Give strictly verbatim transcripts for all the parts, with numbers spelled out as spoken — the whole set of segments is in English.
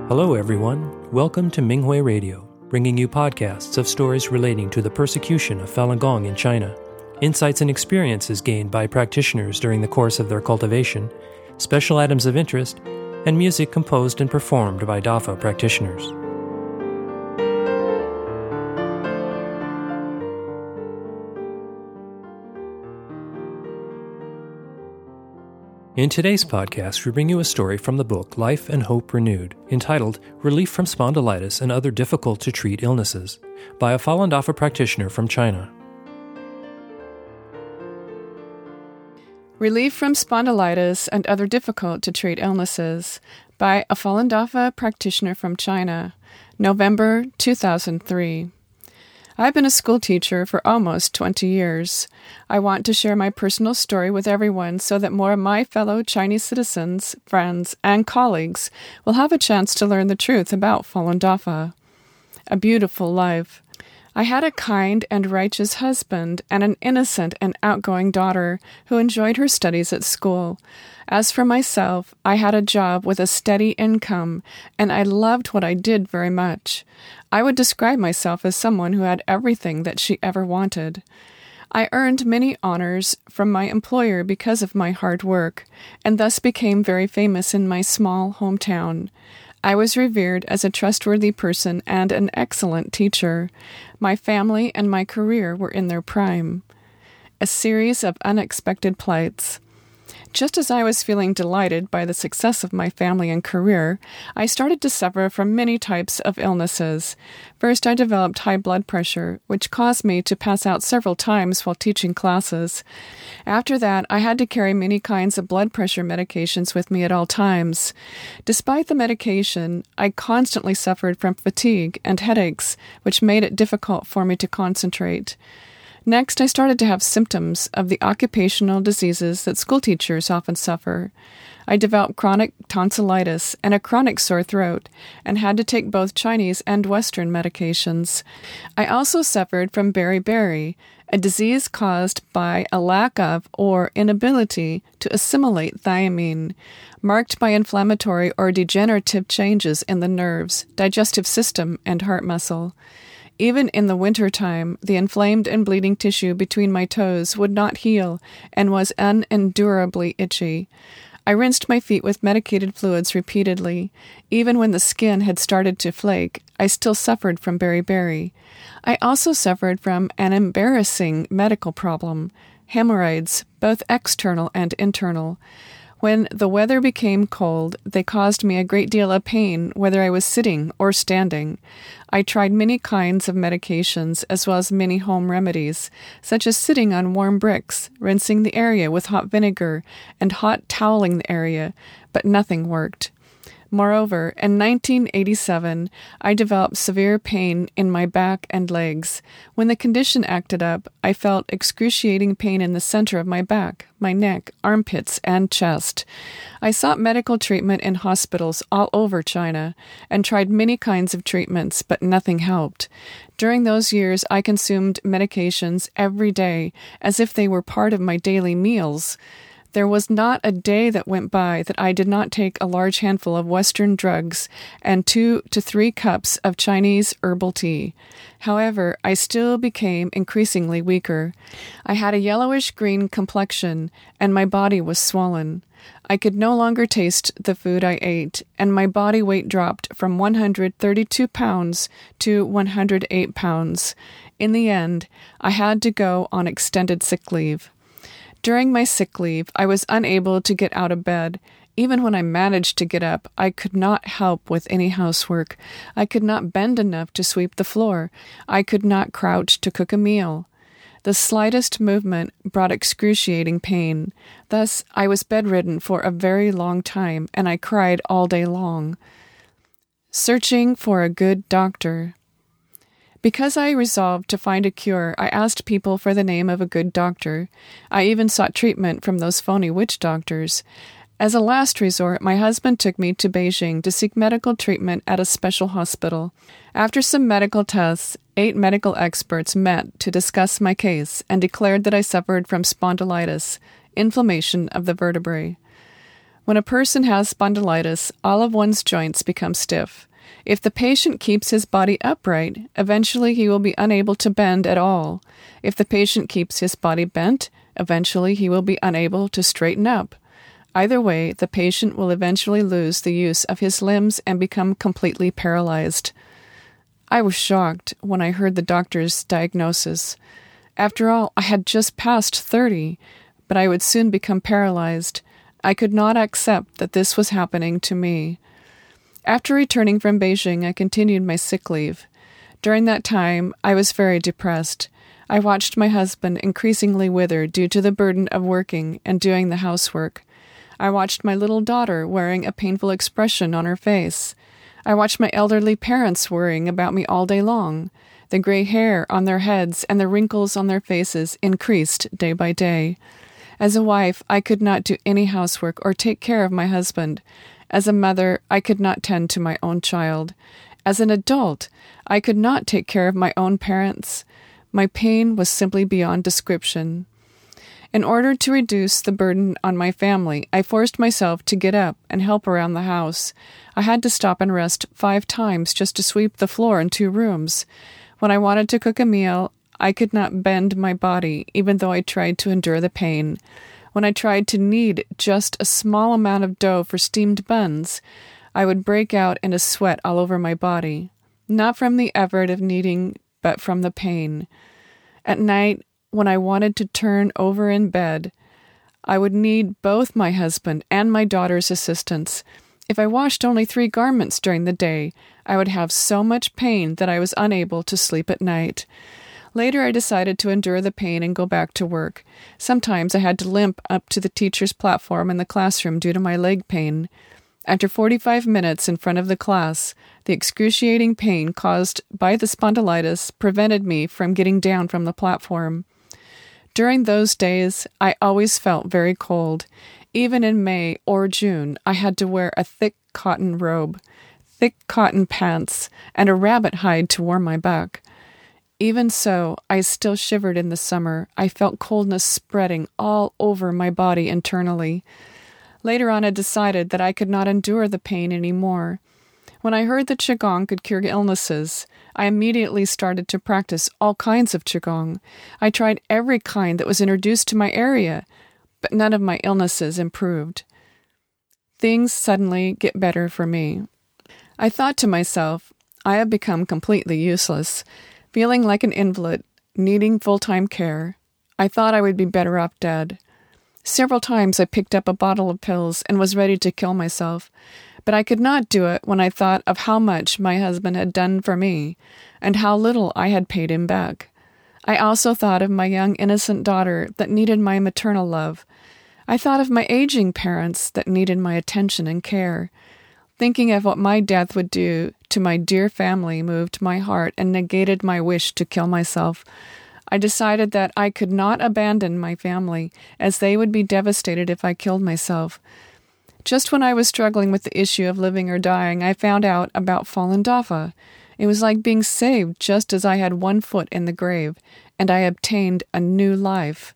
Hello, everyone. Welcome to Minghui Radio, bringing you podcasts of stories relating to the persecution of Falun Gong in China, insights and experiences gained by practitioners during the course of their cultivation, special items of interest, and music composed and performed by Dafa practitioners. In today's podcast, we bring you a story from the book Life and Hope Renewed, entitled Relief from Spondylitis and Other Difficult-to-Treat Illnesses, by a Falun Dafa practitioner from China. Relief from Spondylitis and Other Difficult-to-Treat Illnesses, by a Falun Dafa practitioner from China, November two thousand three. I've been a school teacher for almost twenty years. I want to share my personal story with everyone so that more of my fellow Chinese citizens, friends, and colleagues will have a chance to learn the truth about Falun Dafa. A beautiful life. I had a kind and righteous husband and an innocent and outgoing daughter who enjoyed her studies at school. As for myself, I had a job with a steady income, and I loved what I did very much. I would describe myself as someone who had everything that she ever wanted. I earned many honors from my employer because of my hard work, and thus became very famous in my small hometown. I was revered as a trustworthy person and an excellent teacher. My family and my career were in their prime. A series of unexpected plights. Just as I was feeling delighted by the success of my family and career, I started to suffer from many types of illnesses. First, I developed high blood pressure, which caused me to pass out several times while teaching classes. After that, I had to carry many kinds of blood pressure medications with me at all times. Despite the medication, I constantly suffered from fatigue and headaches, which made it difficult for me to concentrate. Next, I started to have symptoms of the occupational diseases that schoolteachers often suffer. I developed chronic tonsillitis and a chronic sore throat, and had to take both Chinese and Western medications. I also suffered from beriberi, a disease caused by a lack of or inability to assimilate thiamine, marked by inflammatory or degenerative changes in the nerves, digestive system, and heart muscle. Even in the wintertime, the inflamed and bleeding tissue between my toes would not heal and was unendurably itchy. I rinsed my feet with medicated fluids repeatedly. Even when the skin had started to flake, I still suffered from beriberi. I also suffered from an embarrassing medical problem, hemorrhoids, both external and internal. When the weather became cold, they caused me a great deal of pain, whether I was sitting or standing. I tried many kinds of medications, as well as many home remedies, such as sitting on warm bricks, rinsing the area with hot vinegar, and hot toweling the area, but nothing worked. Moreover, in nineteen eighty-seven, I developed severe pain in my back and legs. When the condition acted up, I felt excruciating pain in the center of my back, my neck, armpits, and chest. I sought medical treatment in hospitals all over China and tried many kinds of treatments, but nothing helped. During those years, I consumed medications every day, as if they were part of my daily meals. There was not a day that went by that I did not take a large handful of Western drugs and two to three cups of Chinese herbal tea. However, I still became increasingly weaker. I had a yellowish-green complexion, and my body was swollen. I could no longer taste the food I ate, and my body weight dropped from one hundred thirty-two pounds to one hundred eight pounds. In the end, I had to go on extended sick leave. During my sick leave, I was unable to get out of bed. Even when I managed to get up, I could not help with any housework. I could not bend enough to sweep the floor. I could not crouch to cook a meal. The slightest movement brought excruciating pain. Thus, I was bedridden for a very long time, and I cried all day long. Searching for a good doctor. Because I resolved to find a cure, I asked people for the name of a good doctor. I even sought treatment from those phony witch doctors. As a last resort, my husband took me to Beijing to seek medical treatment at a special hospital. After some medical tests, eight medical experts met to discuss my case and declared that I suffered from spondylitis, inflammation of the vertebrae. When a person has spondylitis, all of one's joints become stiff. If the patient keeps his body upright, eventually he will be unable to bend at all. If the patient keeps his body bent, eventually he will be unable to straighten up. Either way, the patient will eventually lose the use of his limbs and become completely paralyzed. I was shocked when I heard the doctor's diagnosis. After all, I had just passed thirty, but I would soon become paralyzed. I could not accept that this was happening to me. After returning from Beijing, I continued my sick leave. During that time, I was very depressed. I watched my husband increasingly wither due to the burden of working and doing the housework. I watched my little daughter wearing a painful expression on her face. I watched my elderly parents worrying about me all day long. The gray hair on their heads and the wrinkles on their faces increased day by day. As a wife, I could not do any housework or take care of my husband. As a mother, I could not tend to my own child. As an adult, I could not take care of my own parents. My pain was simply beyond description. In order to reduce the burden on my family, I forced myself to get up and help around the house. I had to stop and rest five times just to sweep the floor in two rooms. When I wanted to cook a meal, I could not bend my body, even though I tried to endure the pain. When I tried to knead just a small amount of dough for steamed buns, I would break out in a sweat all over my body, not from the effort of kneading, but from the pain. At night, when I wanted to turn over in bed, I would need both my husband and my daughter's assistance. If I washed only three garments during the day, I would have so much pain that I was unable to sleep at night. Later, I decided to endure the pain and go back to work. Sometimes I had to limp up to the teacher's platform in the classroom due to my leg pain. After forty-five minutes in front of the class, the excruciating pain caused by the spondylitis prevented me from getting down from the platform. During those days, I always felt very cold. Even in May or June, I had to wear a thick cotton robe, thick cotton pants, and a rabbit hide to warm my back. Even so, I still shivered in the summer. I felt coldness spreading all over my body internally. Later on, I decided that I could not endure the pain anymore. When I heard that Qigong could cure illnesses, I immediately started to practice all kinds of Qigong. I tried every kind that was introduced to my area, but none of my illnesses improved. Things suddenly get better for me. I thought to myself, I have become completely useless, feeling like an invalid, needing full-time care. I thought I would be better off dead. Several times I picked up a bottle of pills and was ready to kill myself, but I could not do it when I thought of how much my husband had done for me and how little I had paid him back. I also thought of my young innocent daughter that needed my maternal love. I thought of my aging parents that needed my attention and care. Thinking of what my death would do to my dear family moved my heart and negated my wish to kill myself. I decided that I could not abandon my family, as they would be devastated if I killed myself. Just when I was struggling with the issue of living or dying, I found out about Falun Dafa. It was like being saved just as I had one foot in the grave, and I obtained a new life.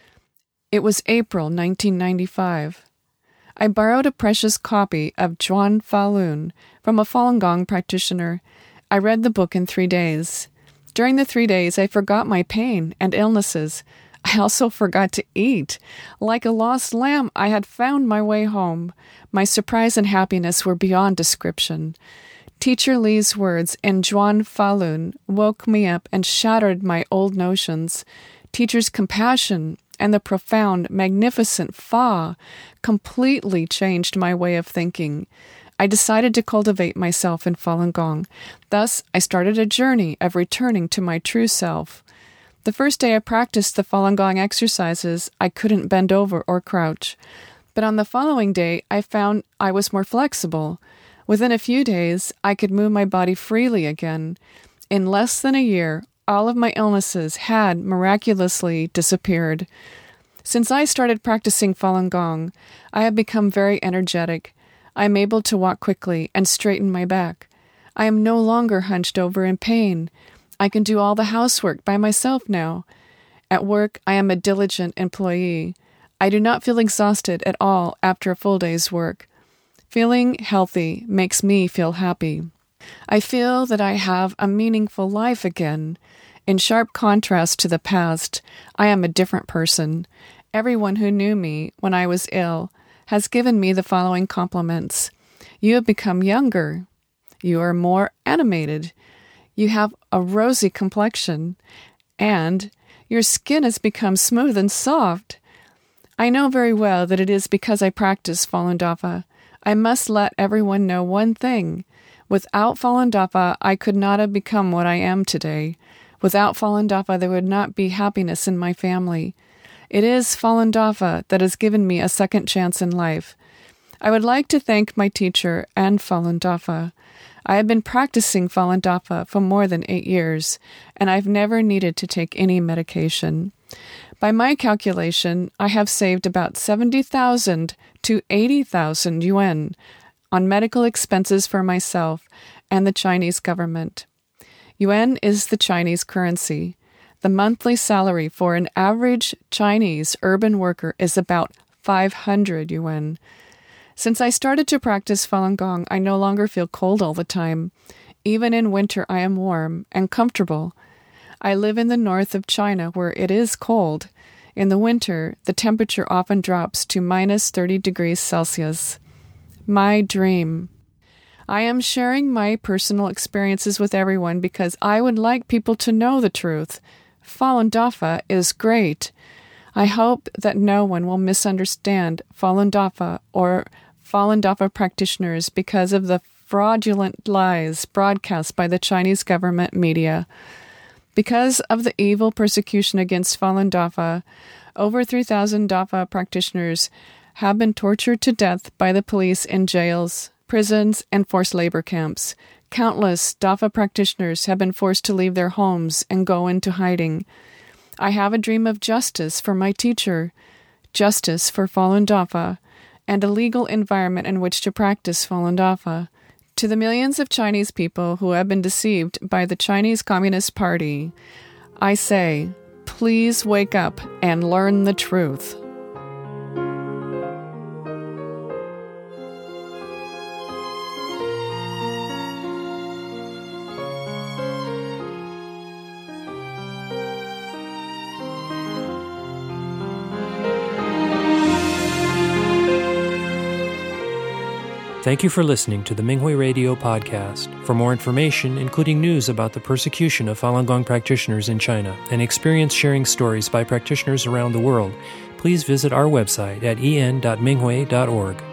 It was April nineteen ninety-five. I borrowed a precious copy of Zhuan Falun from a Falun Gong practitioner. I read the book in three days. During the three days, I forgot my pain and illnesses. I also forgot to eat. Like a lost lamb, I had found my way home. My surprise and happiness were beyond description. Teacher Li's words in Zhuan Falun woke me up and shattered my old notions. Teacher's compassion and the profound, magnificent Fa completely changed my way of thinking. I decided to cultivate myself in Falun Gong. Thus, I started a journey of returning to my true self. The first day I practiced the Falun Gong exercises, I couldn't bend over or crouch. But on the following day, I found I was more flexible. Within a few days, I could move my body freely again. In less than a year, all of my illnesses had miraculously disappeared. Since I started practicing Falun Gong, I have become very energetic. I am able to walk quickly and straighten my back. I am no longer hunched over in pain. I can do all the housework by myself now. At work, I am a diligent employee. I do not feel exhausted at all after a full day's work. Feeling healthy makes me feel happy. I feel that I have a meaningful life again. In sharp contrast to the past, I am a different person. Everyone who knew me when I was ill has given me the following compliments. You have become younger. You are more animated. You have a rosy complexion. And your skin has become smooth and soft. I know very well that it is because I practice Falun Dafa. I must let everyone know one thing. Without Falun Dafa, I could not have become what I am today. Without Falun Dafa, there would not be happiness in my family. It is Falun Dafa that has given me a second chance in life. I would like to thank my teacher and Falun Dafa. I have been practicing Falun Dafa for more than eight years, and I've never needed to take any medication. By my calculation, I have saved about seventy thousand to eighty thousand yuan on medical expenses for myself and the Chinese government. Yuan is the Chinese currency. The monthly salary for an average Chinese urban worker is about five hundred yuan. Since I started to practice Falun Gong, I no longer feel cold all the time. Even in winter, I am warm and comfortable. I live in the north of China where it is cold. In the winter, the temperature often drops to minus thirty degrees Celsius. My dream. I am sharing my personal experiences with everyone because I would like people to know the truth. Falun Dafa is great. I hope that no one will misunderstand Falun Dafa or Falun Dafa practitioners because of the fraudulent lies broadcast by the Chinese government media. Because of the evil persecution against Falun Dafa, over three thousand Dafa practitioners have been tortured to death by the police in jails, prisons, and forced labor camps. Countless Dafa practitioners have been forced to leave their homes and go into hiding. I have a dream of justice for my teacher, justice for Falun Dafa, and a legal environment in which to practice Falun Dafa. To the millions of Chinese people who have been deceived by the Chinese Communist Party, I say, please wake up and learn the truth. Thank you for listening to the Minghui Radio podcast. For more information, including news about the persecution of Falun Gong practitioners in China and experience-sharing stories by practitioners around the world, please visit our website at en dot minghui dot org.